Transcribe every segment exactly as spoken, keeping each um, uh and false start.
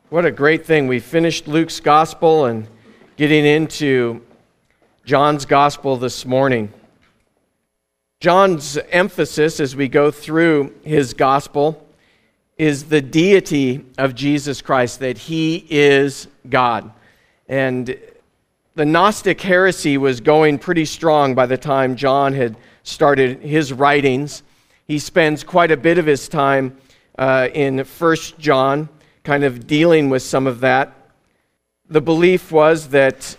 What a great thing. We finished Luke's gospel and getting into John's gospel this morning. John's emphasis as we go through his gospel is the deity of Jesus Christ, that he is God. And the Gnostic heresy was going pretty strong by the time John had started his writings. He spends quite a bit of his time uh, in First John, kind of dealing with some of that. The belief was that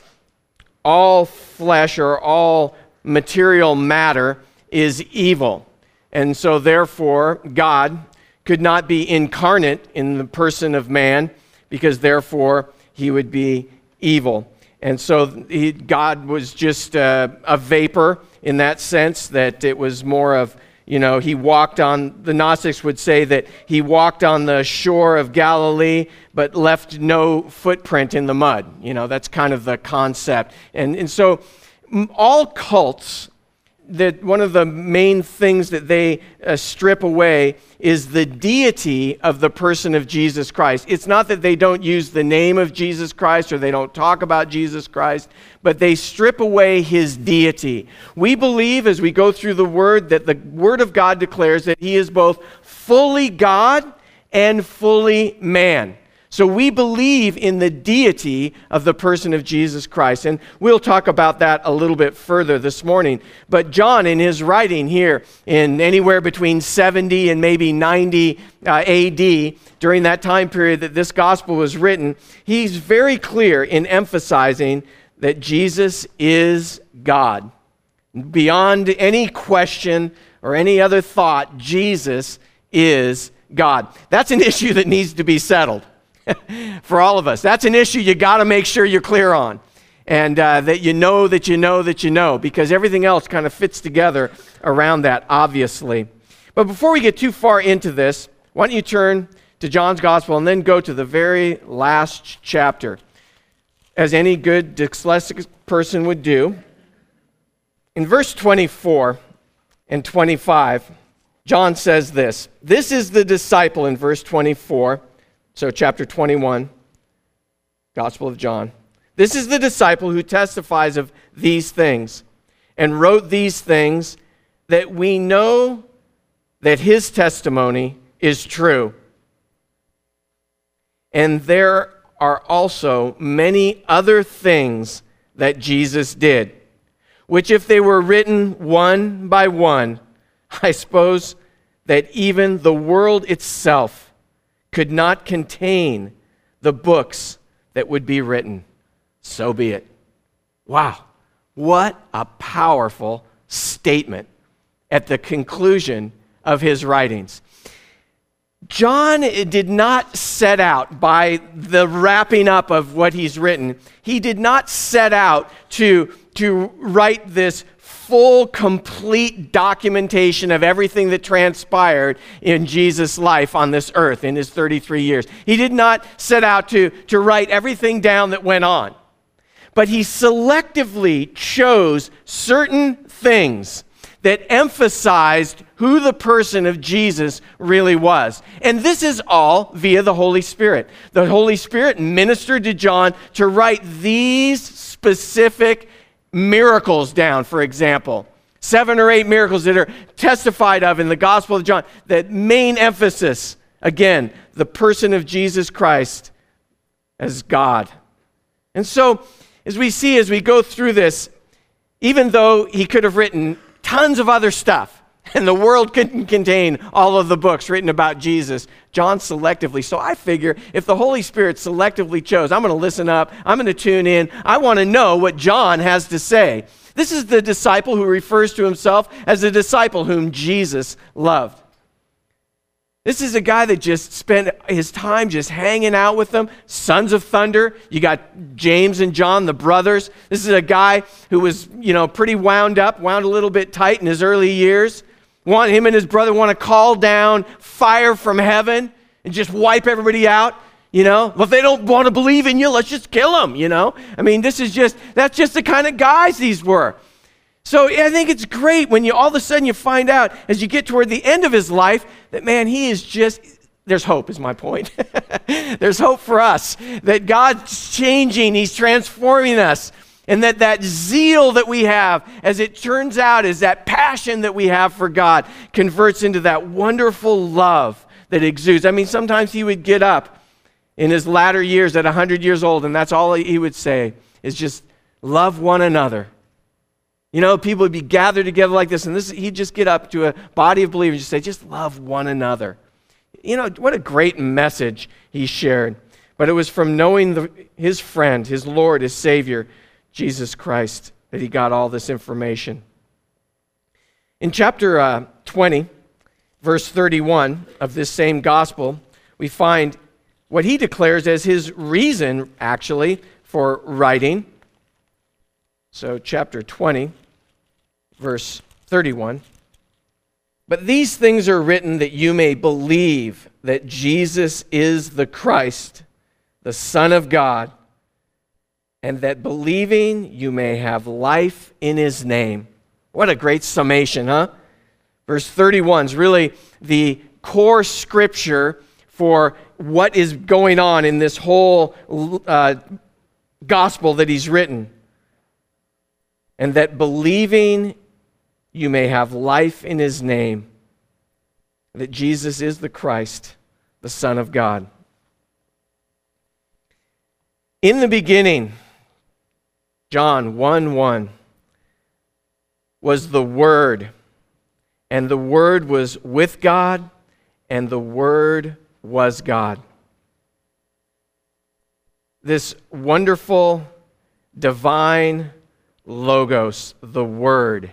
all flesh or all material matter is evil. And so therefore, God could not be incarnate in the person of man, because therefore he would be evil. And so he, God was just uh, a vapor in that sense, that it was more of, you know, he walked on, the Gnostics would say that he walked on the shore of Galilee, but left no footprint in the mud. You know, that's kind of the concept. And, and so all cults, that one of the main things that they uh, strip away is the deity of the person of Jesus Christ. It's not that they don't use the name of Jesus Christ or they don't talk about Jesus Christ, but they strip away his deity. We believe as we go through the Word that the Word of God declares that he is both fully God and fully man. So we believe in the deity of the person of Jesus Christ. And we'll talk about that a little bit further this morning. But John, in his writing here, in anywhere between seventy and maybe ninety uh, A D, during that time period that this gospel was written, he's very clear in emphasizing that Jesus is God. Beyond any question or any other thought, Jesus is God. That's an issue that needs to be settled. For all of us. That's an issue you got to make sure you're clear on. And uh, that you know that you know that you know, because everything else kind of fits together around that, obviously. But before we get too far into this, why don't you turn to John's Gospel and then go to the very last chapter, as any good dyslexic person would do. In verse twenty-four and twenty-five, John says this. This is the disciple in verse twenty-four. So chapter twenty-one, Gospel of John. This is the disciple who testifies of these things and wrote these things, that we know that his testimony is true. And there are also many other things that Jesus did, which if they were written one by one, I suppose that even the world itself could not contain the books that would be written. So be it. Wow, what a powerful statement at the conclusion of his writings. John did not set out, by the wrapping up of what he's written, he did not set out to, to write this full, complete documentation of everything that transpired in Jesus' life on this earth in his thirty-three years. He did not set out to, to write everything down that went on. But he selectively chose certain things that emphasized who the person of Jesus really was. And this is all via the Holy Spirit. The Holy Spirit ministered to John to write these specific miracles down, for example. Seven or eight miracles that are testified of in the Gospel of John. That main emphasis, again, the person of Jesus Christ as God. And so, as we see, as we go through this, even though he could have written tons of other stuff, and the world couldn't contain all of the books written about Jesus, John selectively. So I figure if the Holy Spirit selectively chose, I'm going to listen up, I'm going to tune in, I want to know what John has to say. This is the disciple who refers to himself as the disciple whom Jesus loved. This is a guy that just spent his time just hanging out with them. Sons of thunder. You got James and John, the brothers. This is a guy who was, you know, pretty wound up, wound a little bit tight in his early years. Want him and his brother want to call down fire from heaven and just wipe everybody out. You know, well, if they don't want to believe in you, let's just kill them, you know. I mean, this is just, that's just the kind of guys these were. So I think it's great when you all of a sudden you find out as you get toward the end of his life that, man, he is just there's hope is my point. There's hope for us that God's changing, he's transforming us, and that that zeal that we have, as it turns out, is that passion that we have for God converts into that wonderful love that exudes. I mean, sometimes he would get up in his latter years at one hundred years old, and that's all he would say is just love one another. You know, people would be gathered together like this, and this he'd just get up to a body of believers and just say, just love one another. You know, what a great message he shared. But it was from knowing the, his friend, his Lord, his Savior, Jesus Christ, that he got all this information. In chapter uh, twenty, verse thirty-one of this same gospel, we find what he declares as his reason, actually, for writing. So chapter twenty, verse thirty-one. But these things are written that you may believe that Jesus is the Christ, the Son of God, and that believing you may have life in his name. What a great summation, huh? Verse thirty-one is really the core scripture for what is going on in this whole uh, gospel that he's written. And that believing you may have life in his name, that Jesus is the Christ, the Son of God. In the beginning, John one one, was the Word, and the Word was with God, and the Word was God. This wonderful, divine Logos, the Word.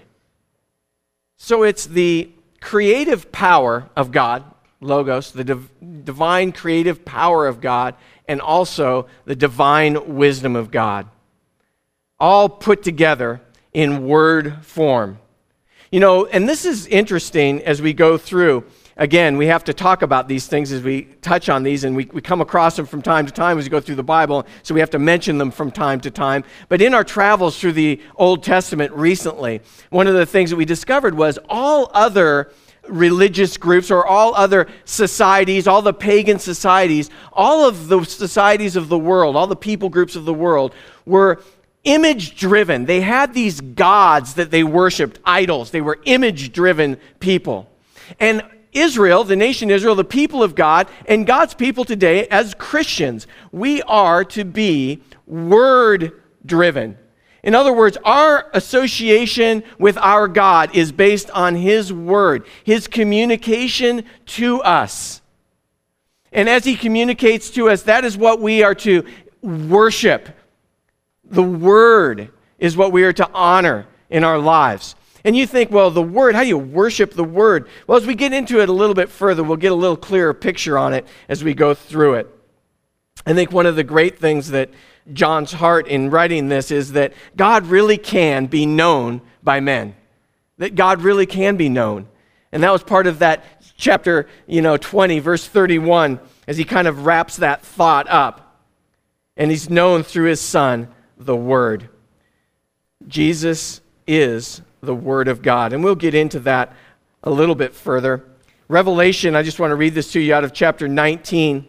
So it's the creative power of God, Logos, the div- divine creative power of God, and also the divine wisdom of God, all put together in word form. You know, and this is interesting as we go through. Again, we have to talk about these things as we touch on these, and we, we come across them from time to time as we go through the Bible, so we have to mention them from time to time. But in our travels through the Old Testament recently, one of the things that we discovered was all other religious groups or all other societies, all the pagan societies, all of the societies of the world, all the people groups of the world were image-driven. They had these gods that they worshiped, idols. They were image-driven people. And Israel, the nation Israel, the people of God, and God's people today as Christians, we are to be word-driven. In other words, our association with our God is based on his word, his communication to us. And as he communicates to us, that is what we are to worship. The word is what we are to honor in our lives. And you think, well, the word, how do you worship the word? Well, as we get into it a little bit further, we'll get a little clearer picture on it as we go through it. I think one of the great things that John's heart in writing this is that God really can be known by men. That God really can be known. And that was part of that chapter, you know, twenty, verse thirty-one, as he kind of wraps that thought up. And he's known through his Son, the Word. Jesus is the Word of God. And we'll get into that a little bit further. Revelation, I just want to read this to you out of chapter nineteen.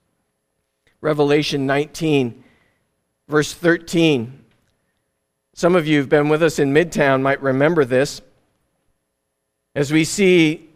Revelation nineteen, verse thirteen. Some of you who've been with us in Midtown might remember this. As we see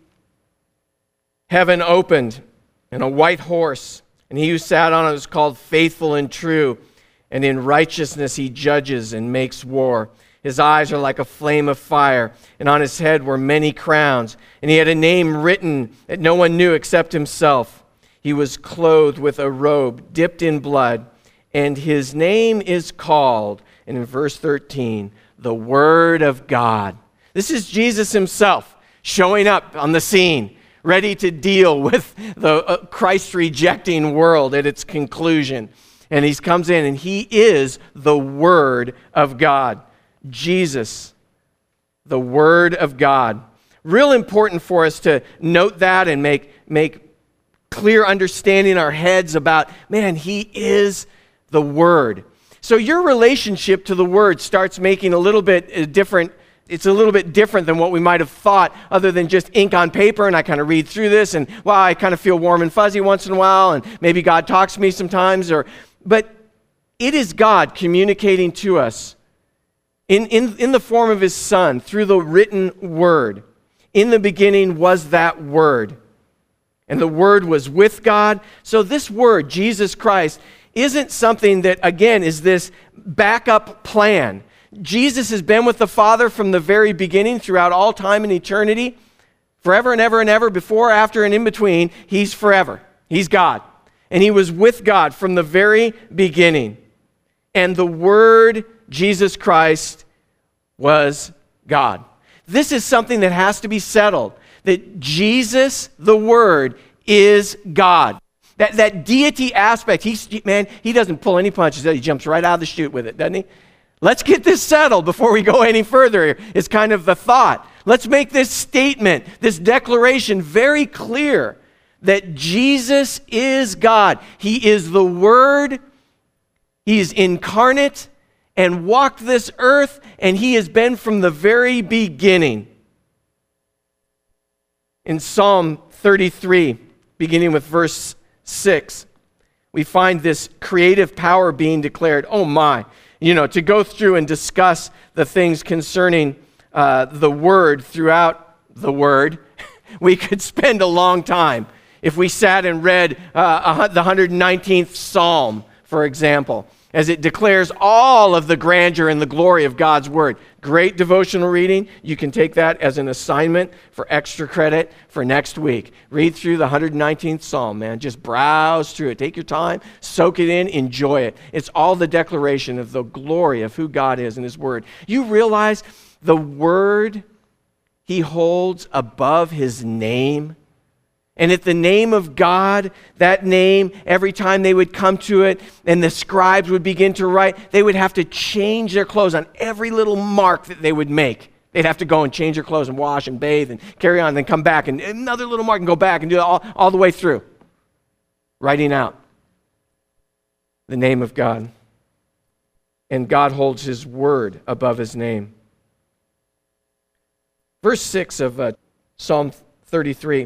heaven opened and a white horse, and he who sat on it was called Faithful and True, and in righteousness he judges and makes war. His eyes are like a flame of fire, and on his head were many crowns. And he had a name written that no one knew except himself. He was clothed with a robe dipped in blood, and his name is called, and in verse thirteen, the Word of God. This is Jesus himself showing up on the scene, ready to deal with the uh, Christ-rejecting world at its conclusion. And he comes in, and he is the Word of God. Jesus, the Word of God. Real important for us to note that and make, make clear understanding in our heads about, man, he is the Word. So your relationship to the Word starts making a little bit a different it's a little bit different than what we might have thought, other than just ink on paper, and I kind of read through this, and wow, I kind of feel warm and fuzzy once in a while, and maybe God talks to me sometimes, or but it is God communicating to us in, in, in the form of his Son, through the written word. In the beginning was that Word, and the Word was with God. So this Word, Jesus Christ, isn't something that, again, is this backup plan. Jesus has been with the Father from the very beginning, throughout all time and eternity, forever and ever and ever, before, after, and in between. He's forever. He's God. And he was with God from the very beginning. And the Word, Jesus Christ, was God. This is something that has to be settled, that Jesus, the Word, is God. That, that deity aspect, he's, man, he doesn't pull any punches. He jumps right out of the chute with it, doesn't he? Let's get this settled before we go any further here, is kind of the thought. Let's make this statement, this declaration very clear that Jesus is God. He is the Word. He is incarnate and walked this earth, and he has been from the very beginning. In Psalm thirty-three, beginning with verse six, we find this creative power being declared. Oh my, you know, to go through and discuss the things concerning uh, the Word throughout the Word, we could spend a long time if we sat and read uh, the one hundred nineteenth Psalm, for example, as it declares all of the grandeur and the glory of God's Word. Great devotional reading. You can take that as an assignment for extra credit for next week. Read through the one hundred nineteenth Psalm, man. Just browse through it. Take your time, soak it in, enjoy it. It's all the declaration of the glory of who God is in his Word. You realize the Word he holds above his name? And at the name of God, that name, every time they would come to it and the scribes would begin to write, they would have to change their clothes on every little mark that they would make. They'd have to go and change their clothes and wash and bathe and carry on, and then come back and another little mark and go back and do it all, all the way through. Writing out the name of God. And God holds his word above his name. Verse six of uh, Psalm thirty-three.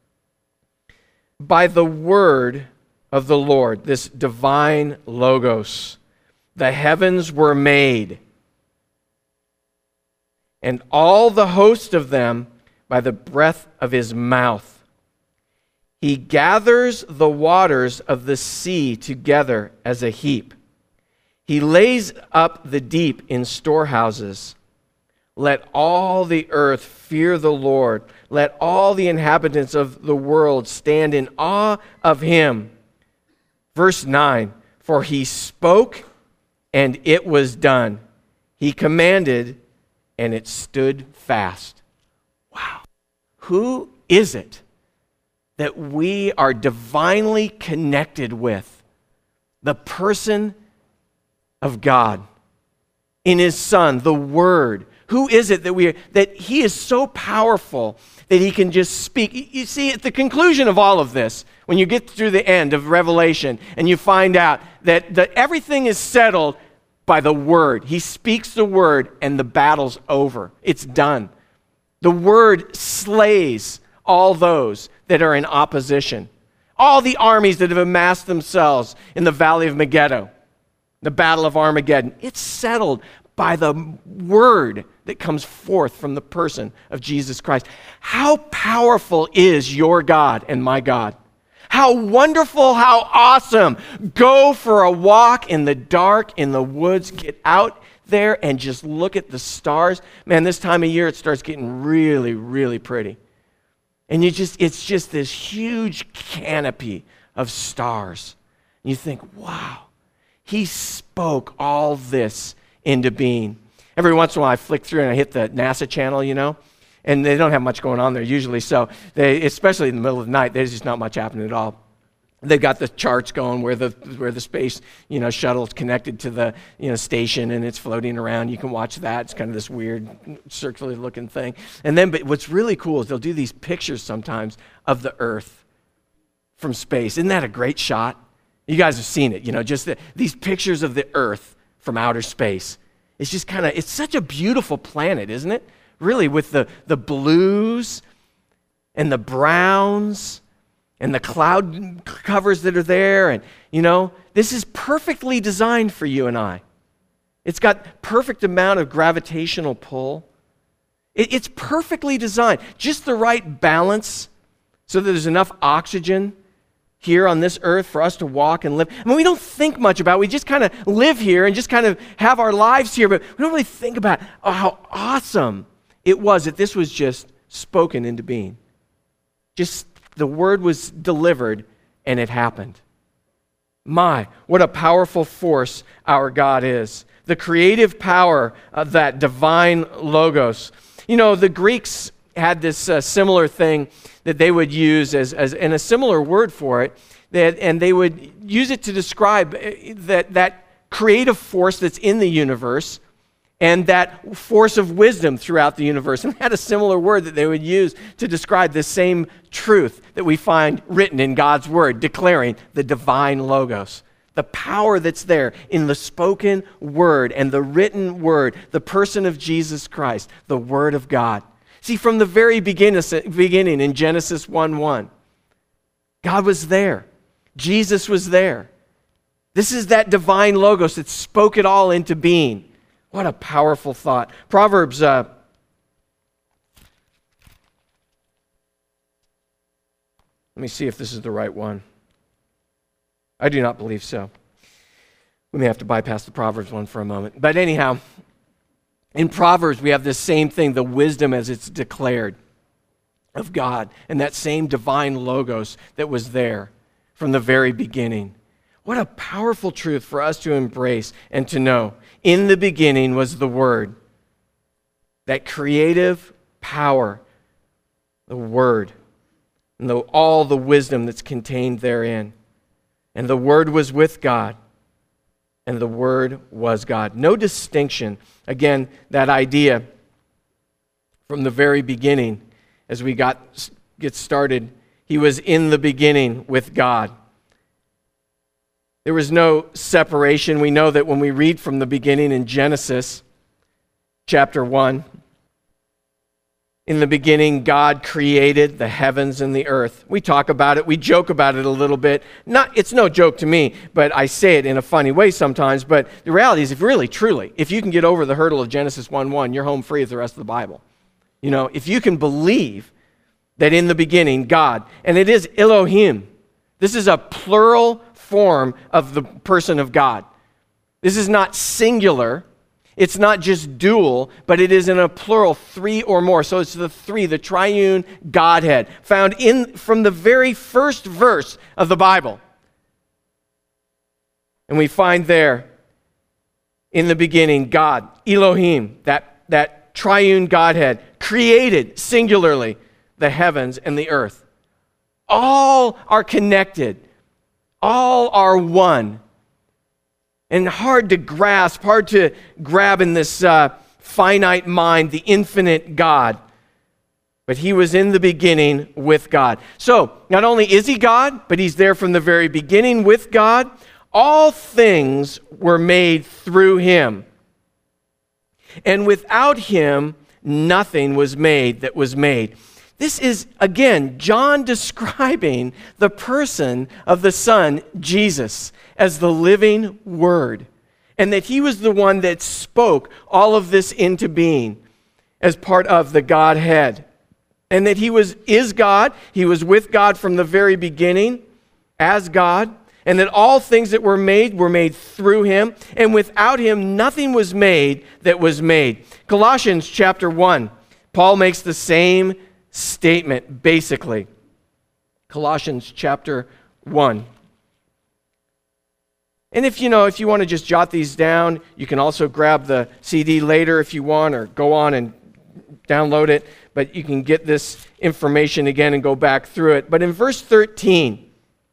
By the word of the Lord, this divine logos, the heavens were made, and all the host of them by the breath of his mouth. He gathers the waters of the sea together as a heap. He lays up the deep in storehouses. Let all the earth fear the Lord. Let all the inhabitants of the world stand in awe of him. Verse nine, for he spoke and it was done. He commanded and it stood fast. Wow. Who is it that we are divinely connected with? The person of God in his Son, the Word. Who is it that we that he is so powerful that he can just speak? You see, at the conclusion of all of this, when you get through the end of Revelation and you find out that, that everything is settled by the Word. He speaks the Word and the battle's over. It's done. The Word slays all those that are in opposition. All the armies that have amassed themselves in the valley of Megiddo, the battle of Armageddon. It's settled by the word that comes forth from the person of Jesus Christ. How powerful is your God and my God? How wonderful, how awesome. Go for a walk in the dark, in the woods. Get out there and just look at the stars. Man, this time of year it starts getting really, really pretty. And you just it's just this huge canopy of stars. And you think, wow, he spoke all this into being. Every once in a while I flick through and I hit the NASA channel, you know, and they don't have much going on there usually, so they, especially in the middle of the night, there's just not much happening at all. They've got the charts going where the where the space, you know, shuttle is connected to the, you know, station and it's floating around. You can watch that. It's kind of this weird circular looking thing. And then, but what's really cool is they'll do these pictures sometimes of the Earth from space. Isn't that a great shot? You guys have seen it, you know, just the, these pictures of the Earth from outer space. It's just kind of, it's such a beautiful planet, isn't it? Really, with the, the blues and the browns and the cloud covers that are there. And, you know, this is perfectly designed for you and I. It's got perfect amount of gravitational pull. It, it's perfectly designed. Just the right balance so that there's enough oxygen here on this earth for us to walk and live. I mean, we don't think much about it. We just kind of live here and just kind of have our lives here, but we don't really think about oh, how awesome it was that this was just spoken into being. Just the word was delivered and it happened. My, what a powerful force our God is. The creative power of that divine logos. You know, the Greeks had this uh, similar thing that they would use as, as and a similar word for it, that, and they would use it to describe that, that creative force that's in the universe and that force of wisdom throughout the universe. And they had a similar word that they would use to describe the same truth that we find written in God's word, declaring the divine logos. The power that's there in the spoken word and the written word, the person of Jesus Christ, the Word of God. See, from the very beginning in Genesis one one, God was there. Jesus was there. This is that divine logos that spoke it all into being. What a powerful thought. Proverbs, uh, let me see if this is the right one. I do not believe so. We may have to bypass the Proverbs one for a moment. But anyhow, in Proverbs, we have this same thing, the wisdom as it's declared of God, and that same divine logos that was there from the very beginning. What a powerful truth for us to embrace and to know. In the beginning was the Word. That creative power, the Word, and the, all the wisdom that's contained therein. And the Word was with God, and the Word was God. No distinction. Again, that idea from the very beginning, as we got get started, He was in the beginning with God. There was no separation. We know that when we read from the beginning in Genesis chapter one, in the beginning, God created the heavens and the earth. We talk about it. We joke about it a little bit. Not, it's no joke to me, but I say it in a funny way sometimes. But the reality is, if really, truly, if you can get over the hurdle of Genesis one one, you're home free with the rest of the Bible. You know, if you can believe that in the beginning, God, and it is Elohim. This is a plural form of the person of God. This is not singular. It's not just dual, but it is in a plural, three or more. So it's the three, the triune Godhead, found in from the very first verse of the Bible. And we find there, in the beginning, God, Elohim, that, that triune Godhead, created singularly the heavens and the earth. All are connected. All are one. And hard to grasp, hard to grab in this uh, finite mind, the infinite God. But He was in the beginning with God. So, not only is He God, but He's there from the very beginning with God. All things were made through Him. And without Him, nothing was made that was made. This is, again, John describing the person of the Son, Jesus, as the living Word, and that He was the one that spoke all of this into being as part of the Godhead, and that He was is God, He was with God from the very beginning as God, and that all things that were made were made through Him, and without Him nothing was made that was made. Colossians chapter one, Paul makes the same statement, basically. Colossians chapter one. And if you know, if you want to just jot these down, you can also grab the C D later if you want, or go on and download it. But you can get this information again and go back through it. But in verse thirteen,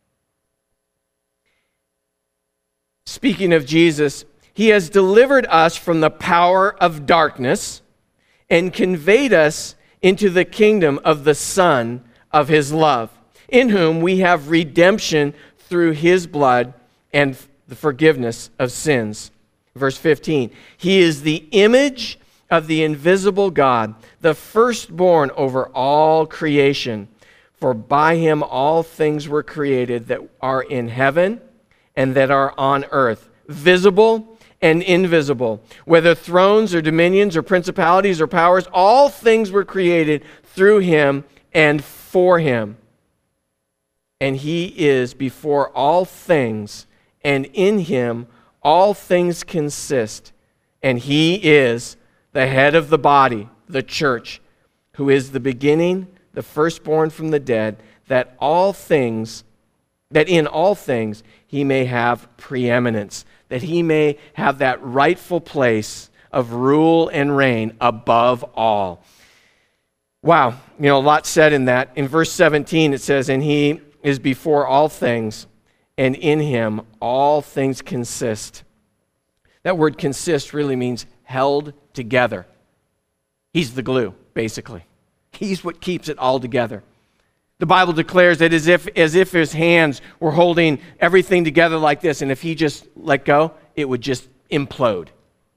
speaking of Jesus, He has delivered us from the power of darkness and conveyed us into the kingdom of the Son of His love, in whom we have redemption through His blood and the forgiveness of sins. Verse fifteen, he is the image of the invisible God, the firstborn over all creation. For by him all things were created that are in heaven and that are on earth, visible and invisible. Whether thrones or dominions or principalities or powers, all things were created through him and for him. And he is before all things, and in him all things consist. And he is the head of the body, the church, who is the beginning, the firstborn from the dead, that all things, that in all things he may have preeminence, that he may have that rightful place of rule and reign above all. Wow, you know, a lot said in that. In verse seventeen it says, and he is before all things, and in him all things consist. That word consist really means held together. He's the glue, basically. He's what keeps it all together. The Bible declares that as if, as if his hands were holding everything together like this, and if he just let go, it would just implode.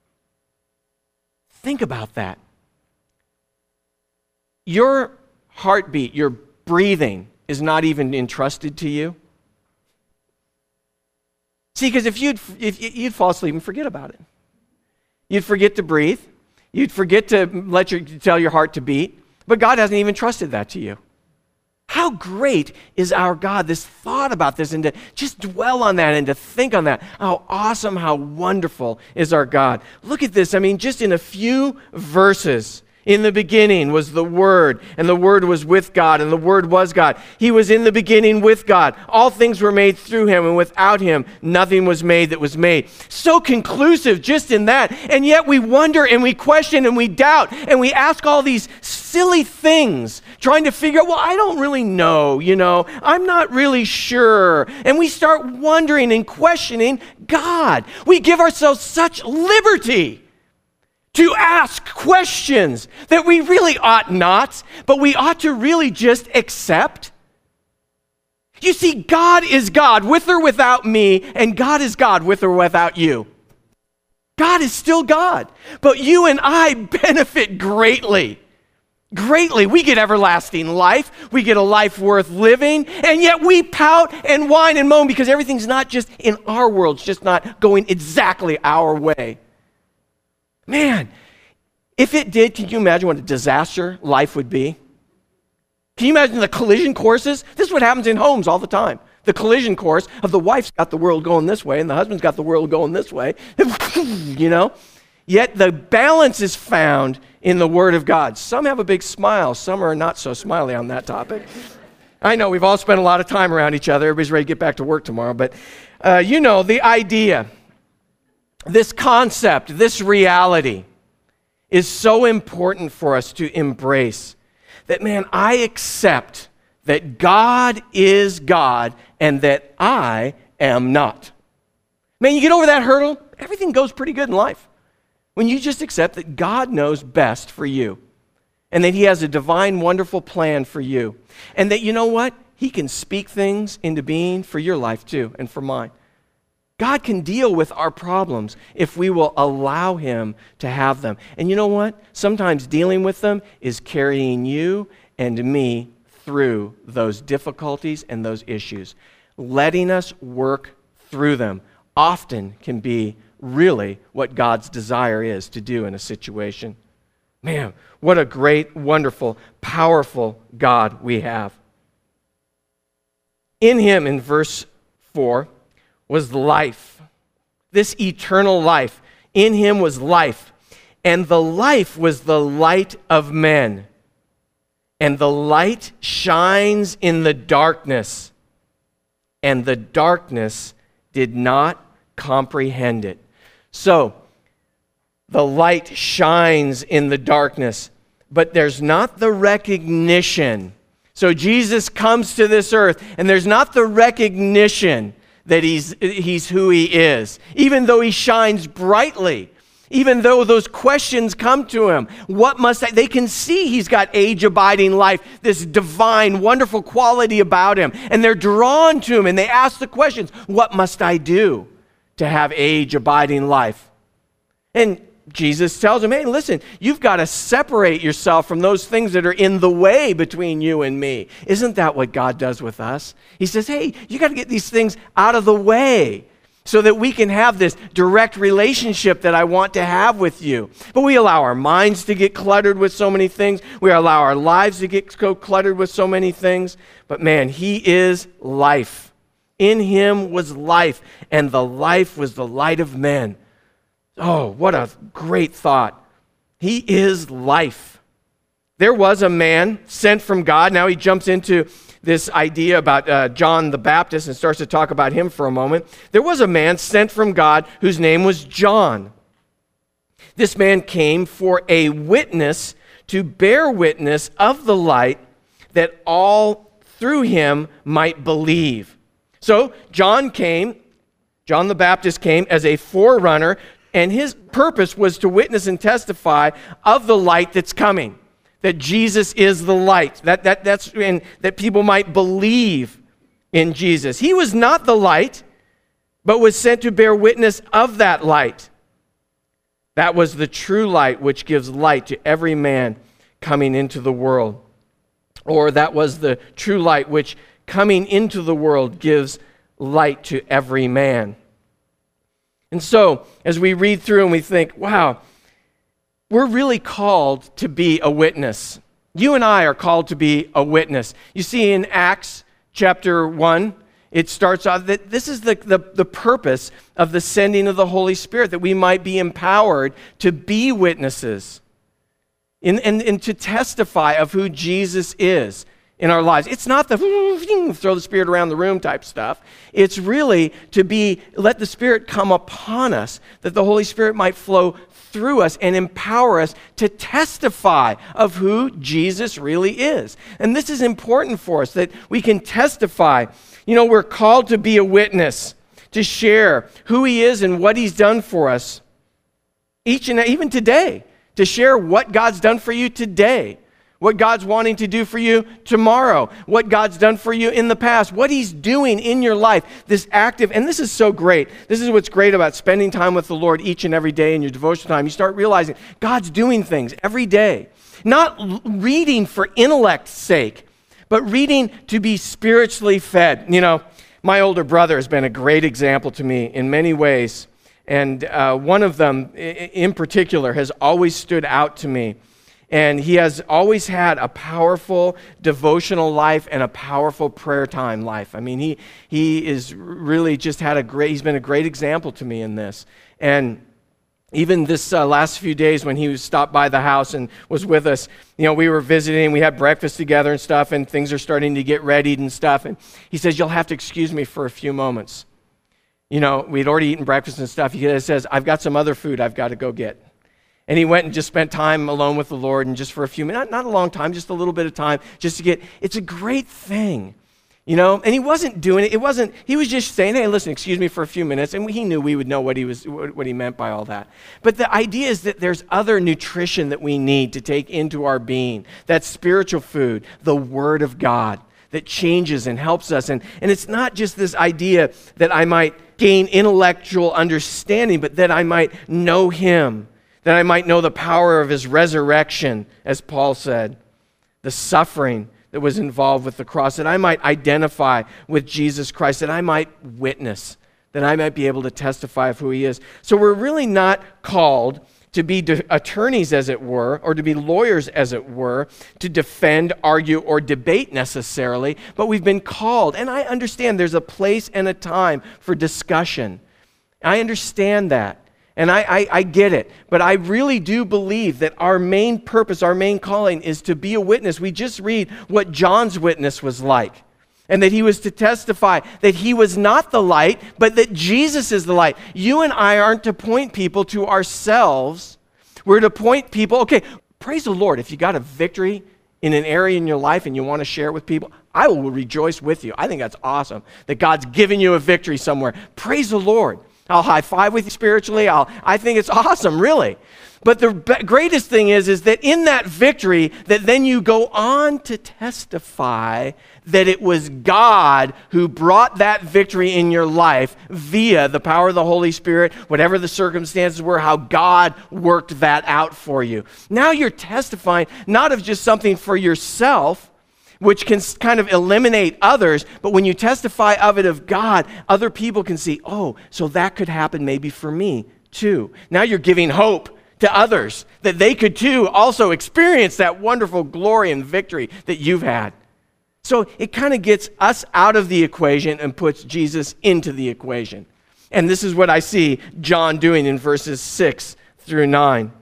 Think about that. Your heartbeat, your breathing is not even entrusted to you. See, because if you'd, if you'd fall asleep and forget about it. You'd forget to breathe. You'd forget to let your, tell your heart to beat. But God hasn't even trusted that to you. How great is our God? This thought about this and to just dwell on that and to think on that. How awesome, how wonderful is our God. Look at this. I mean, just in a few verses. In the beginning was the Word, and the Word was with God, and the Word was God. He was in the beginning with God. All things were made through him, and without him, nothing was made that was made. So conclusive just in that. And yet we wonder, and we question, and we doubt, and we ask all these silly things, trying to figure out, well, I don't really know, you know. I'm not really sure. And we start wondering and questioning God. We give ourselves such liberty to ask questions that we really ought not, but we ought to really just accept. You see, God is God with or without me, and God is God with or without you. God is still God, but you and I benefit greatly. Greatly. We get everlasting life. We get a life worth living, and yet we pout and whine and moan because everything's not just in our world, it's just not going exactly our way. Man, if it did, can you imagine what a disaster life would be? Can you imagine the collision courses? This is what happens in homes all the time. The collision course of the wife's got the world going this way and the husband's got the world going this way. You know? Yet the balance is found in the Word of God. Some have a big smile. Some are not so smiley on that topic. I know we've all spent a lot of time around each other. Everybody's ready to get back to work tomorrow. But uh, you know, the idea, this concept, this reality is so important for us to embrace that, man, I accept that God is God and that I am not. Man, you get over that hurdle, everything goes pretty good in life. When you just accept that God knows best for you and that he has a divine, wonderful plan for you and that, you know what, he can speak things into being for your life too and for mine. God can deal with our problems if we will allow him to have them. And you know what? Sometimes dealing with them is carrying you and me through those difficulties and those issues. Letting us work through them often can be really what God's desire is to do in a situation. Man, what a great, wonderful, powerful God we have. In him, in verse four, was life, this eternal life. In him was life, and the life was the light of men. And the light shines in the darkness, and the darkness did not comprehend it. So, the light shines in the darkness, but there's not the recognition. So Jesus comes to this earth, and there's not the recognition that he's, he's who he is. Even though he shines brightly, even though those questions come to him, what must I, they can see he's got age-abiding life, this divine, wonderful quality about him, and they're drawn to him, and they ask the questions, what must I do to have age-abiding life? And Jesus tells him, hey, listen, you've got to separate yourself from those things that are in the way between you and me. Isn't that what God does with us? He says, hey, you got to get these things out of the way so that we can have this direct relationship that I want to have with you. But we allow our minds to get cluttered with so many things. We allow our lives to get so cluttered with so many things. But man, he is life. In him was life, and the life was the light of men. Oh, what a great thought. He is life. There was a man sent from God. Now he jumps into this idea about uh, John the Baptist and starts to talk about him for a moment. There was a man sent from God whose name was John. This man came for a witness to bear witness of the light, that all through him might believe. So John came, John the Baptist came as a forerunner, and his purpose was to witness and testify of the light that's coming, that Jesus is the light, that, that, that's, and that people might believe in Jesus. He was not the light, but was sent to bear witness of that light. That was the true light which gives light to every man coming into the world. Or that was the true light which coming into the world gives light to every man. And so, as we read through and we think, wow, we're really called to be a witness. You and I are called to be a witness. You see in Acts chapter one, it starts off that this is the, the, the purpose of the sending of the Holy Spirit, that we might be empowered to be witnesses and, and, and to testify of who Jesus is in our lives. It's not the throw the Spirit around the room type stuff. It's really to be, let the Spirit come upon us, that the Holy Spirit might flow through us and empower us to testify of who Jesus really is. And this is important for us, that we can testify. You know, we're called to be a witness, to share who he is and what he's done for us. Each and even today, to share what God's done for you today. What God's wanting to do for you tomorrow, what God's done for you in the past, what he's doing in your life, this active, and this is so great. This is what's great about spending time with the Lord each and every day in your devotional time. You start realizing God's doing things every day. Not reading for intellect's sake, but reading to be spiritually fed. You know, my older brother has been a great example to me in many ways, and uh, one of them in particular has always stood out to me. And he has always had a powerful devotional life and a powerful prayer time life. I mean, he he is really just had a great, he's been a great example to me in this. And even this uh, last few days when he was stopped by the house and was with us, you know, we were visiting, we had breakfast together and stuff, and things are starting to get readied and stuff. And he says, you'll have to excuse me for a few moments. You know, we'd already eaten breakfast and stuff. He says, I've got some other food I've got to go get. And he went and just spent time alone with the Lord, and just for a few minutes, not, not a long time, just a little bit of time, just to get, it's a great thing, you know? And he wasn't doing it, it wasn't, he was just saying, hey, listen, excuse me for a few minutes, and he knew we would know what he was, what he meant by all that. But the idea is that there's other nutrition that we need to take into our being, that spiritual food, the Word of God, that changes and helps us. And, and it's not just this idea that I might gain intellectual understanding, but that I might know him, that I might know the power of his resurrection, as Paul said, the suffering that was involved with the cross, that I might identify with Jesus Christ, that I might witness, that I might be able to testify of who he is. So we're really not called to be de- attorneys, as it were, or to be lawyers, as it were, to defend, argue, or debate necessarily, but we've been called, and I understand there's a place and a time for discussion. I understand that. And I, I, I get it, but I really do believe that our main purpose, our main calling is to be a witness. We just read what John's witness was like, and that he was to testify that he was not the light, but that Jesus is the light. You and I aren't to point people to ourselves. We're to point people, okay, praise the Lord. If you got a victory in an area in your life and you want to share it with people, I will rejoice with you. I think that's awesome that God's giving you a victory somewhere. Praise the Lord. I'll high five with you spiritually. I'll, I think it's awesome, really. But the be- greatest thing is, is that in that victory, that then you go on to testify that it was God who brought that victory in your life via the power of the Holy Spirit, whatever the circumstances were, how God worked that out for you. Now you're testifying not of just something for yourself, which can kind of eliminate others, but when you testify of it of God, other people can see, oh, so that could happen maybe for me too. Now you're giving hope to others that they could too also experience that wonderful glory and victory that you've had. So it kind of gets us out of the equation and puts Jesus into the equation. And this is what I see John doing in verses six through nine.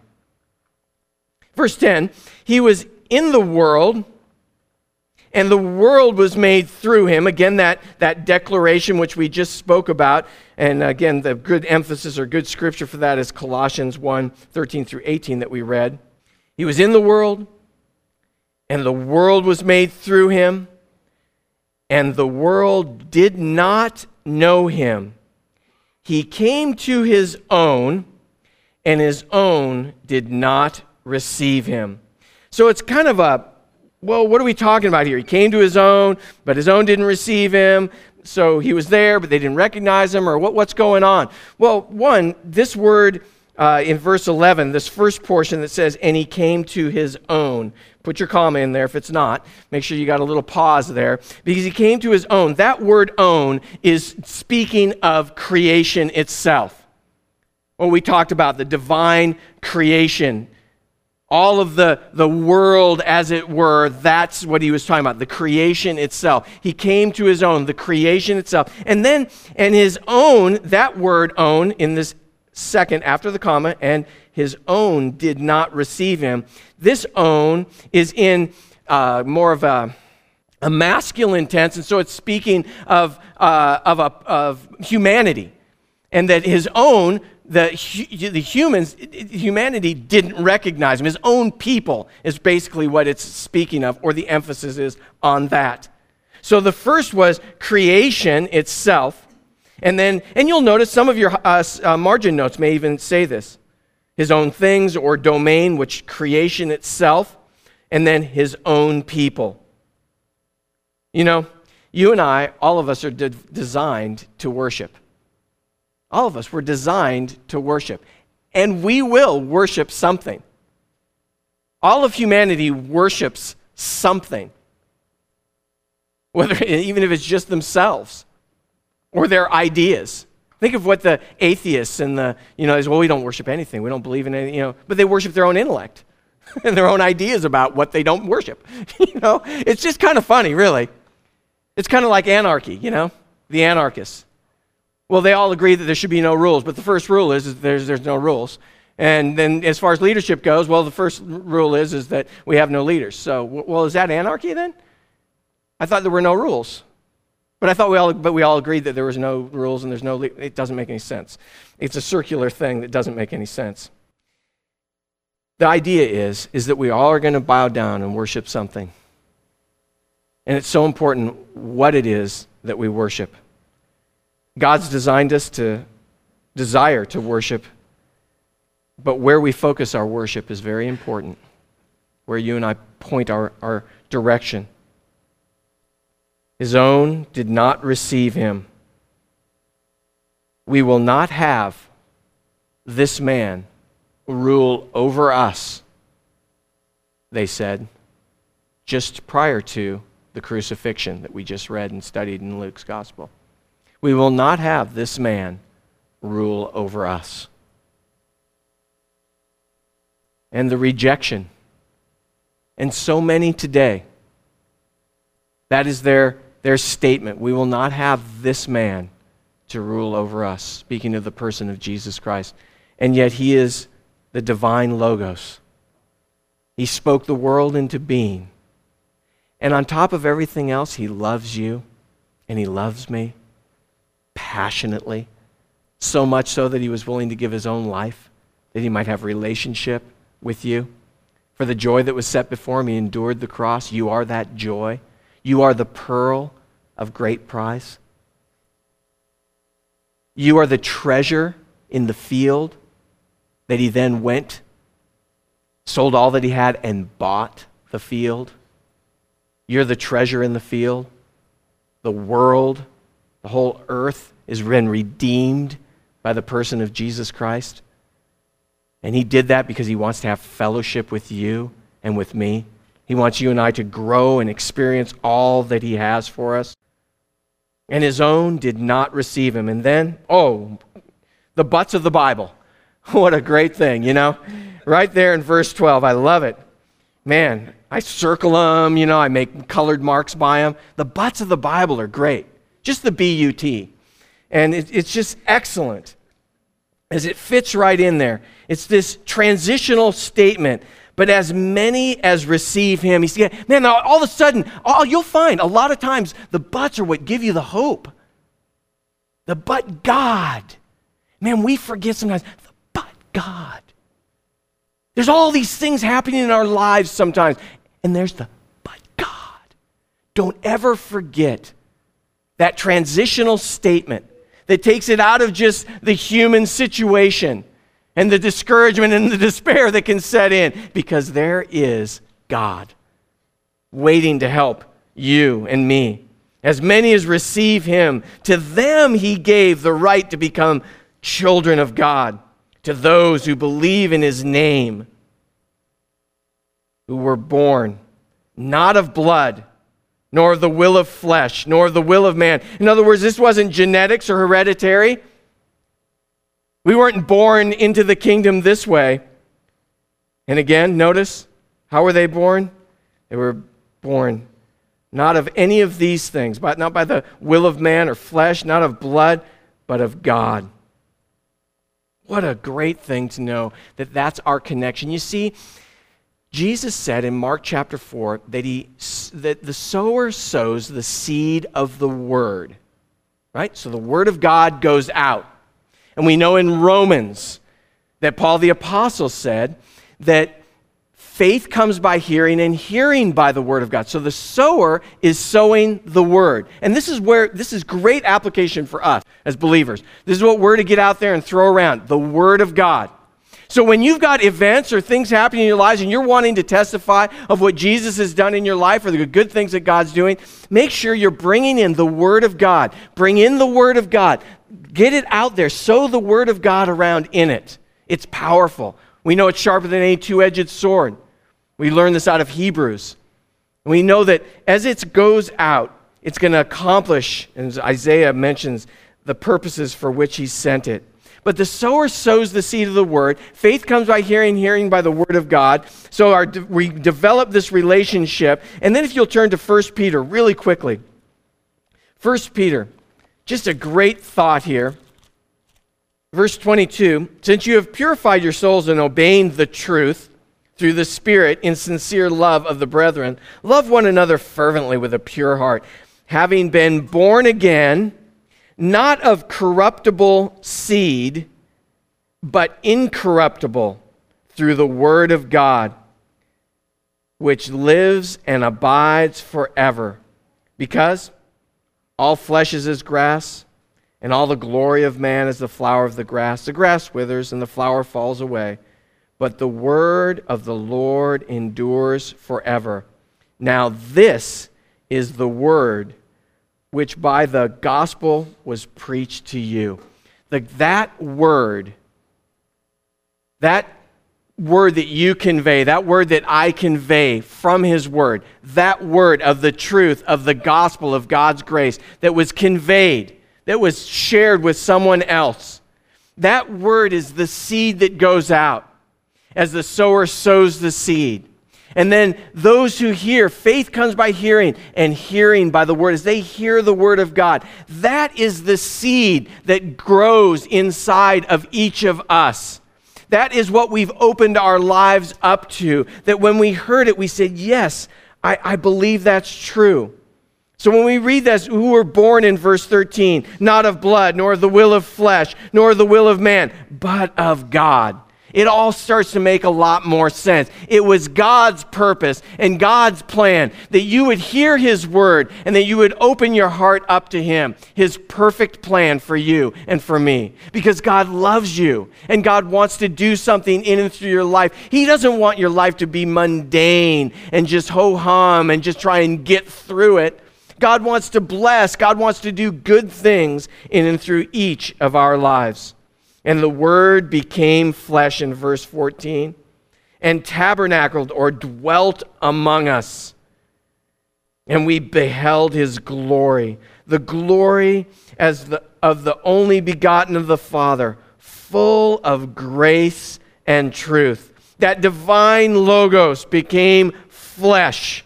Verse ten, he was in the world, and the world was made through him. Again, that, that declaration which we just spoke about. And again, the good emphasis or good scripture for that is Colossians one, thirteen through eighteen that we read. He was in the world, and the world was made through him, and the world did not know him. He came to his own, and his own did not receive him. So it's kind of a, well, what are we talking about here? He came to his own, but his own didn't receive him. So he was there, but they didn't recognize him, or what, what's going on? Well, one, this word uh, in verse eleven, this first portion that says, and he came to his own. Put your comma in there if it's not. Make sure you got a little pause there. Because he came to his own. That word own is speaking of creation itself. Well, we talked about the divine creation. All of the, the world, as it were, that's what he was talking about, the creation itself. He came to his own, the creation itself. And then, and his own, that word own, in this second after the comma, and his own did not receive him. This own is in uh, more of a, a masculine tense, and so it's speaking of, uh, of, a, of humanity. And that his own, the, the humans, humanity didn't recognize him. His own people is basically what it's speaking of, or the emphasis is on that. So the first was creation itself. And then, and you'll notice some of your uh, uh, margin notes may even say this. His own things or domain, which creation itself, and then his own people. You know, you and I, all of us are de- designed to worship. All of us were designed to worship. And we will worship something. All of humanity worships something. Whether, even if it's just themselves or their ideas. Think of what the atheists and the, you know, is, well, we don't worship anything. We don't believe in anything, you know, but they worship their own intellect and their own ideas about what they don't worship. You know, it's just kind of funny, really. It's kind of like anarchy, you know, the anarchists. Well, they all agree that there should be no rules, but the first rule is, is there's, there's no rules. And then as far as leadership goes, well, the first rule is, is that we have no leaders. So, well, is that anarchy then? I thought there were no rules. But I thought we all, but we all agreed that there was no rules and there's no, it doesn't make any sense. It's a circular thing that doesn't make any sense. The idea is, is that we all are going to bow down and worship something. And it's so important what it is that we worship. God's designed us to desire to worship, but where we focus our worship is very important. Where you and I point our, our direction. His own did not receive him. We will not have this man rule over us, they said, just prior to the crucifixion that we just read and studied in Luke's gospel. We will not have this man rule over us. And the rejection. And so many today, that is their Their statement, we will not have this man to rule over us, speaking of the person of Jesus Christ. And yet he is the divine Logos. He spoke the world into being. And on top of everything else, he loves you and he loves me passionately, so much so that he was willing to give his own life, that he might have relationship with you. For the joy that was set before him, he endured the cross. You are that joy. You are the pearl of great price. You are the treasure in the field that he then went, sold all that he had, and bought the field. You're the treasure in the field. The world, the whole earth has been redeemed by the person of Jesus Christ. And he did that because he wants to have fellowship with you and with me. He wants you and I to grow and experience all that he has for us. And his own did not receive him. And then, oh, the butts of the Bible. What a great thing, you know? Right there in verse twelve, I love it. Man, I circle them, you know, I make colored marks by them. The butts of the Bible are great. Just the B U T. And it, it's just excellent as it fits right in there. It's this transitional statement. But as many as receive him, he's, man, all of a sudden, all you'll find a lot of times the buts are what give you the hope. The but God. Man, we forget sometimes, the but God. There's all these things happening in our lives sometimes, and there's the but God. Don't ever forget that transitional statement that takes it out of just the human situation and the discouragement and the despair that can set in, because there is God waiting to help you and me. As many as receive him, to them he gave the right to become children of God, to those who believe in his name, who were born not of blood, nor of the will of flesh, nor of the will of man. In other words, this wasn't genetics or hereditary. We weren't born into the kingdom this way. And again, notice, how were they born? They were born not of any of these things, but not by the will of man or flesh, not of blood, but of God. What a great thing to know that that's our connection. You see, Jesus said in Mark chapter four that he that the sower sows the seed of the word. Right? So the word of God goes out. And we know in Romans that Paul the apostle said that faith comes by hearing and hearing by the word of God. So the sower is sowing the word. And this is where this is great application for us as believers. This is what we're to get out there and throw around, the word of God. So when you've got events or things happening in your lives and you're wanting to testify of what Jesus has done in your life or the good things that God's doing, make sure you're bringing in the Word of God. Bring in the Word of God. Get it out there. Sow the Word of God around in it. It's powerful. We know it's sharper than any two-edged sword. We learn this out of Hebrews. We know that as it goes out, it's going to accomplish, as Isaiah mentions, the purposes for which he sent it. But the sower sows the seed of the word. Faith comes by hearing, hearing by the word of God. So our, we develop this relationship. And then if you'll turn to First Peter really quickly. First Peter, just a great thought here. Verse twenty-two, since you have purified your souls in obeying the truth through the Spirit in sincere love of the brethren, love one another fervently with a pure heart, having been born again, not of corruptible seed, but incorruptible, through the word of God, which lives and abides forever. Because all flesh is as grass, and all the glory of man is the flower of the grass. The grass withers and the flower falls away, but the word of the Lord endures forever. Now this is the word which by the gospel was preached to you. The, that word, that word that you convey, that word that I convey from his word, that word of the truth of the gospel of God's grace that was conveyed, that was shared with someone else, that word is the seed that goes out as the sower sows the seed. And then those who hear, faith comes by hearing, and hearing by the word. As they hear the word of God, that is the seed that grows inside of each of us. That is what we've opened our lives up to. That when we heard it, we said, yes, I, I believe that's true. So when we read this, who were born in verse thirteen, not of blood, nor of the will of flesh, nor of the will of man, but of God. it all starts to make a lot more sense. It was God's purpose and God's plan that you would hear his word and that you would open your heart up to him, his perfect plan for you and for me. Because God loves you and God wants to do something in and through your life. He doesn't want your life to be mundane and just ho-hum and just try and get through it. God wants to bless. God wants to do good things in and through each of our lives. And the Word became flesh in verse fourteen and tabernacled or dwelt among us. And we beheld his glory, the glory as the, of the only begotten of the Father, full of grace and truth. That divine Logos became flesh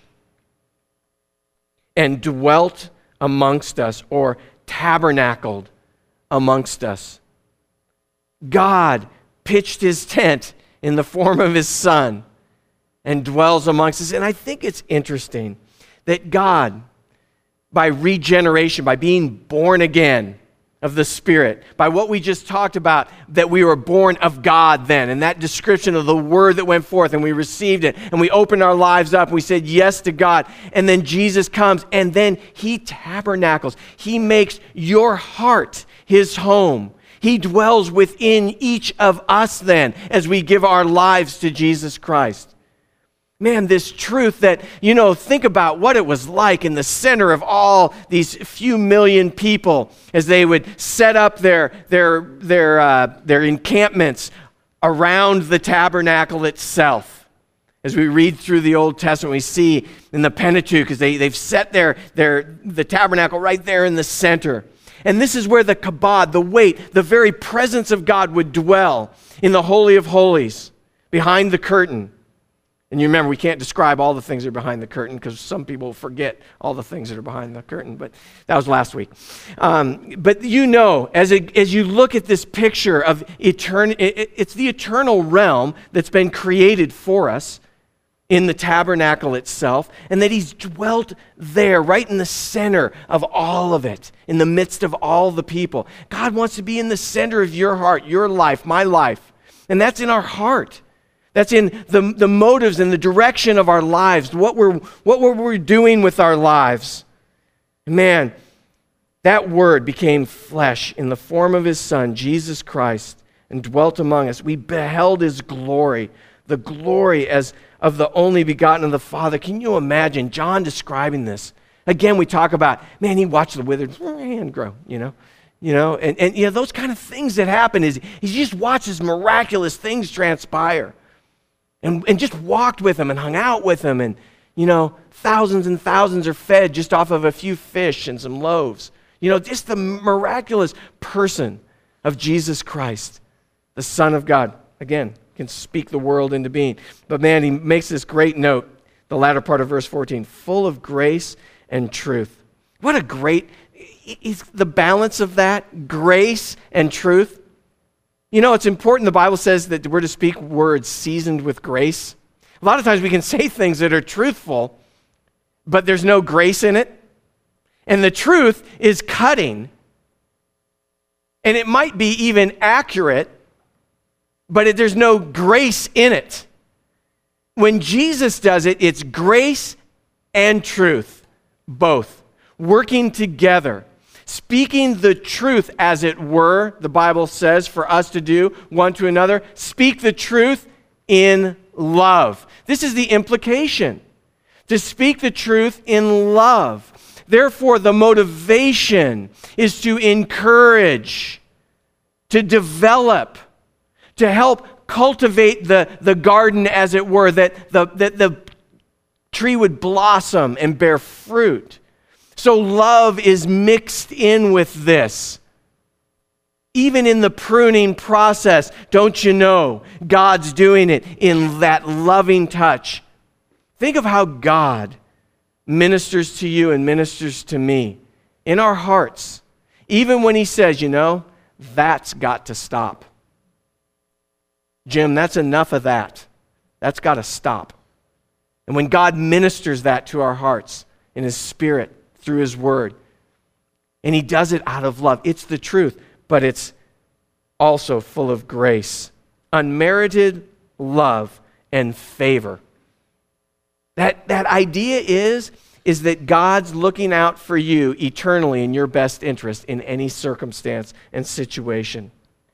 and dwelt amongst us, or tabernacled amongst us. God pitched his tent in the form of his Son and dwells amongst us. And I think it's interesting that God, by regeneration, by being born again of the Spirit, by what we just talked about, that we were born of God then, and that description of the word that went forth, and we received it, and we opened our lives up, and we said yes to God, and then Jesus comes, and then he tabernacles. He makes your heart his home. He dwells within each of us then as we give our lives to Jesus Christ. Man, this truth that, you know, think about what it was like in the center of all these few million people as they would set up their, their, their, uh, their encampments around the tabernacle itself. As we read through the Old Testament, we see in the Pentateuch, because they, they've set their, their, the tabernacle right there in the center. And this is where the kabod, the weight, the very presence of God would dwell in the Holy of Holies, behind the curtain. And you remember, we can't describe all the things that are behind the curtain because some people forget all the things that are behind the curtain, but that was last week. Um, but you know, as, it, as you look at this picture of eternity, it, it's the eternal realm that's been created for us in the tabernacle itself, and that he's dwelt there, right in the center of all of it, in the midst of all the people. God wants to be in the center of your heart, your life, my life, and that's in our heart. That's in the, the motives and the direction of our lives, what we're, what we're doing with our lives. Man, that word became flesh in the form of his Son, Jesus Christ, and dwelt among us. We beheld his glory, the glory as of the only begotten of the Father. Can you imagine John describing this? Again, we talk about, man, he watched the withered hand grow, you know, you know, and, and you know, those kind of things that happen is he just watches miraculous things transpire, and, and just walked with him and hung out with him, and you know, thousands and thousands are fed just off of a few fish and some loaves. You know, just the miraculous person of Jesus Christ, the Son of God. Again, can speak the world into being. But man, he makes this great note, the latter part of verse fourteen, full of grace and truth. What a great, is the balance of that, grace and truth. You know, it's important, the Bible says that we're to speak words seasoned with grace. A lot of times we can say things that are truthful, but there's no grace in it. And the truth is cutting. And it might be even accurate, but it, there's no grace in it. When Jesus does it, it's grace and truth, both, working together, speaking the truth as it were, the Bible says, for us to do one to another. Speak the truth in love. This is the implication, to speak the truth in love. Therefore, the motivation is to encourage, to develop, to help cultivate the, the garden, as it were, that the, that the tree would blossom and bear fruit. So love is mixed in with this. Even in the pruning process, don't you know, God's doing it in that loving touch. Think of how God ministers to you and ministers to me in our hearts, even when he says, you know, that's got to stop. Jim, that's enough of that. That's got to stop. And when God ministers that to our hearts in his Spirit through his word, and he does it out of love, it's the truth, but it's also full of grace unmerited love and favor. That, that idea is, is that God's looking out for you eternally in your best interest in any circumstance and situation.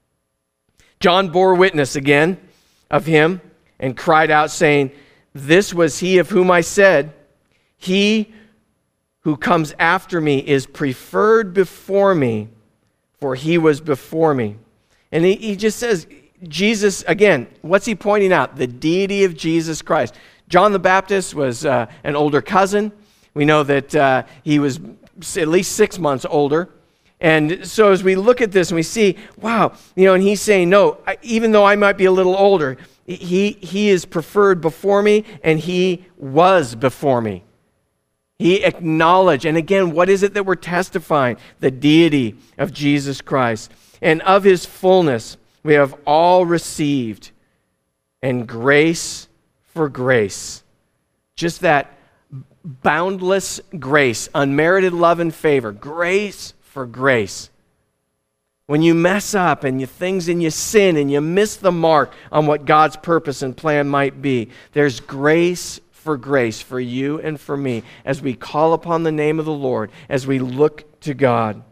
John bore witness again of him and cried out, saying, "This was he of whom I said, he who comes after me is preferred before me, for he was before me." And he, he just says, Jesus, again, what's he pointing out? The deity of Jesus Christ. John the Baptist was uh, an older cousin. We know that uh, he was at least six months older. And so as we look at this and we see, wow, you know, and he's saying, no, I, even though I might be a little older, he, he is preferred before me, and he was before me. He acknowledged, and again, what is it that we're testifying? The deity of Jesus Christ. And of his fullness we have all received, and grace for grace. Just that boundless grace, unmerited love and favor, grace for grace. When you mess up and you things and you sin and you miss the mark on what God's purpose and plan might be, there's grace for grace for you and for me as we call upon the name of the Lord, as we look to God.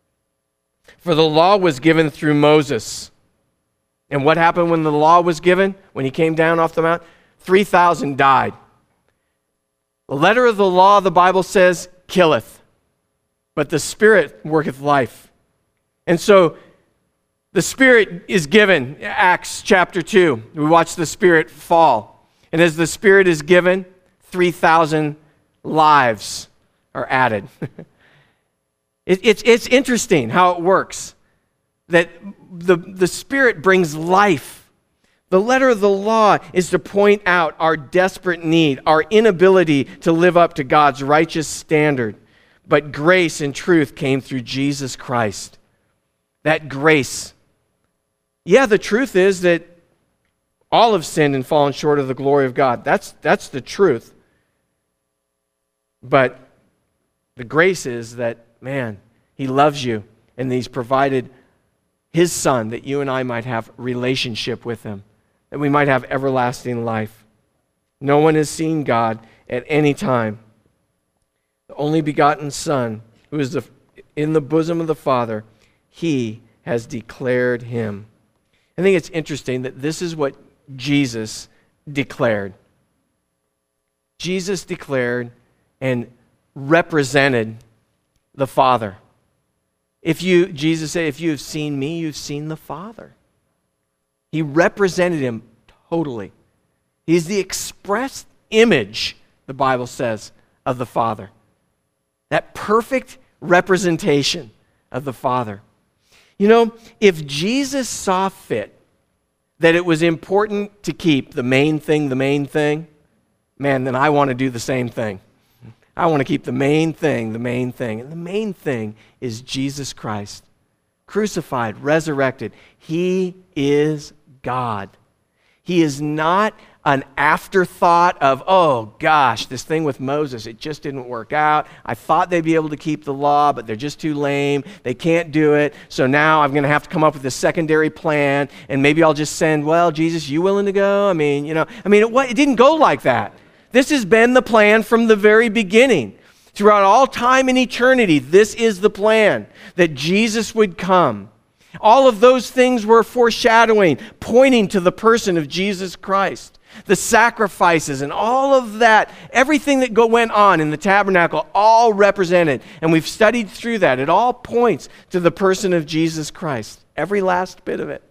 For the law was given through Moses. And what happened when the law was given? When he came down off the mount? three thousand died. The letter of the law, the Bible says, killeth, but the Spirit worketh life. And so the Spirit is given, Acts chapter two. We watch the Spirit fall. And as the Spirit is given, three thousand lives are added. it, it's, it's interesting how it works, that the, the Spirit brings life. The letter of the law is to point out our desperate need, our inability to live up to God's righteous standard. But grace and truth came through Jesus Christ. That grace. Yeah, the truth is that all have sinned and fallen short of the glory of God. That's, that's the truth. But the grace is that, man, he loves you, and he's provided his Son that you and I might have relationship with him, that we might have everlasting life. No one has seen God at any time. The only begotten Son, who is the, in the bosom of the Father, he has declared him. I think it's interesting that this is what Jesus declared. Jesus declared and represented the Father. If you, Jesus said, if you have seen me, you've seen the Father. He represented him totally. He's the express image, the Bible says, of the Father. That perfect representation of the Father. You know, if Jesus saw fit that it was important to keep the main thing the main thing, man, then I want to do the same thing. I want to keep the main thing the main thing. And the main thing is Jesus Christ. Crucified, resurrected. He is God. He is not an afterthought of, oh gosh, this thing with Moses, it just didn't work out. I thought they'd be able to keep the law, but they're just too lame. They can't do it. So now I'm going to have to come up with a secondary plan, and maybe I'll just send, well, Jesus, you willing to go? I mean, you know, I mean, it, it didn't go like that. This has been the plan from the very beginning. Throughout all time and eternity, this is the plan, that Jesus would come. All of those things were foreshadowing, pointing to the person of Jesus Christ. The sacrifices and all of that, everything that go, went on in the tabernacle, all represented. And we've studied through that. It all points to the person of Jesus Christ. Every last bit of it.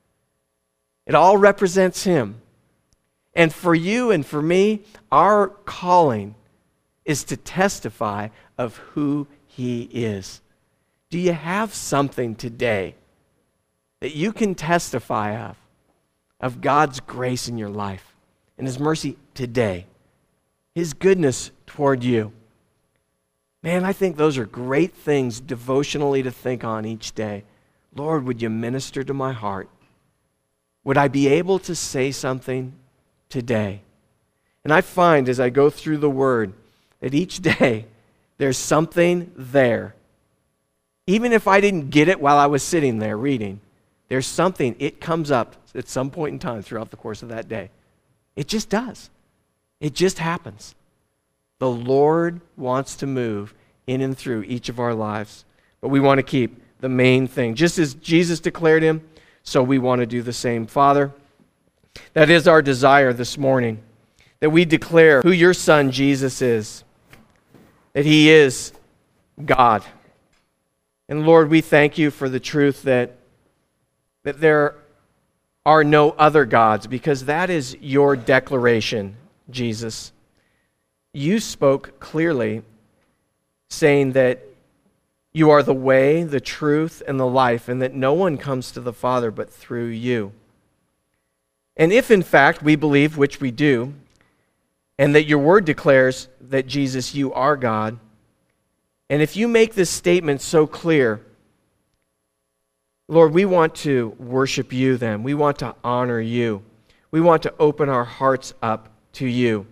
It all represents him. And for you and for me, our calling is to testify of who he is. Do you have something today that you can testify of, of God's grace in your life and his mercy today, his goodness toward you? Man, I think those are great things devotionally to think on each day. Lord, would you minister to my heart? Would I be able to say something today? And I find as I go through the Word that each day there's something there. Even if I didn't get it while I was sitting there reading, There's something, it comes up at some point in time throughout the course of that day. It just does. It just happens. The Lord wants to move in and through each of our lives, but we want to keep the main thing. Just as Jesus declared him, so we want to do the same. Father, that is our desire this morning, that we declare who your Son Jesus is, that he is God. And Lord, we thank you for the truth that, that there are no other gods, because that is your declaration, Jesus. You spoke clearly, saying that you are the way, the truth, and the life, and that no one comes to the Father but through you. And if in fact we believe, which we do, and that your word declares that Jesus, you are God, and if you make this statement so clear, Lord, we want to worship you then. We want to honor you. We want to open our hearts up to you.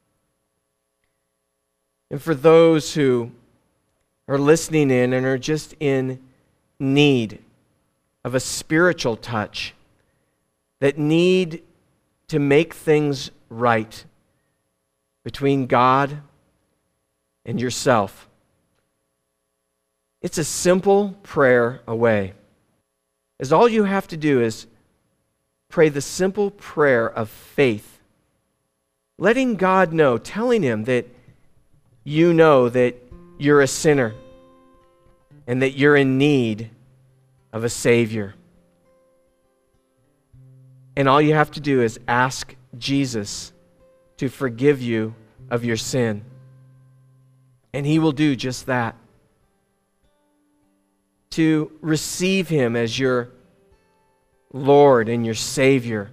And for those who are listening in and are just in need of a spiritual touch, that need to make things right between God and yourself, it's a simple prayer away. As all you have to do is pray the simple prayer of faith, letting God know, telling him that you know that you're a sinner and that you're in need of a Savior. And all you have to do is ask Jesus to forgive you of your sin. And he will do just that. To receive him as your Lord and your Savior.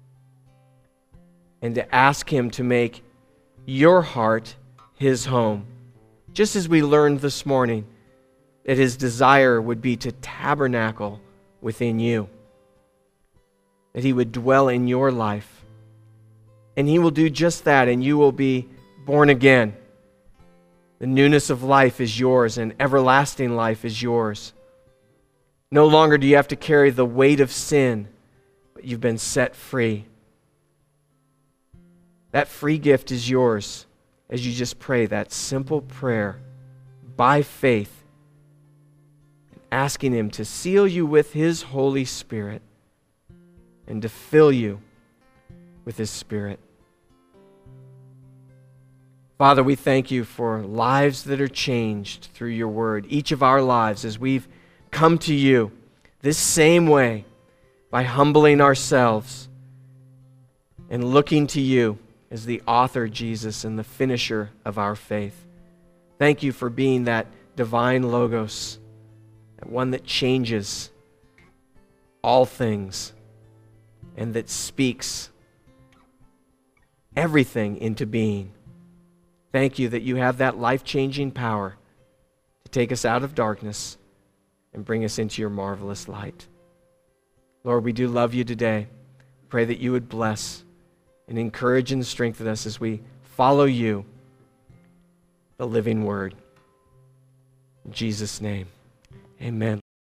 And to ask him to make your heart his home. Just as we learned this morning that his desire would be to tabernacle within you. That he would dwell in your life. And he will do just that, and you will be born again. The newness of life is yours, and everlasting life is yours. No longer do you have to carry the weight of sin, but you've been set free. That free gift is yours as you just pray that simple prayer by faith, asking him to seal you with his Holy Spirit and to fill you with his Spirit. Father, we thank you for lives that are changed through your word. Each of our lives as we've come to you this same way, by humbling ourselves and looking to you as the author, Jesus, and the finisher of our faith. Thank you for being that divine Logos, that one that changes all things and that speaks everything into being. Thank you that you have that life-changing power to take us out of darkness and bring us into your marvelous light. Lord, we do love you today. Pray that you would bless and encourage and strengthen us as we follow you, the living word. In Jesus' name, amen.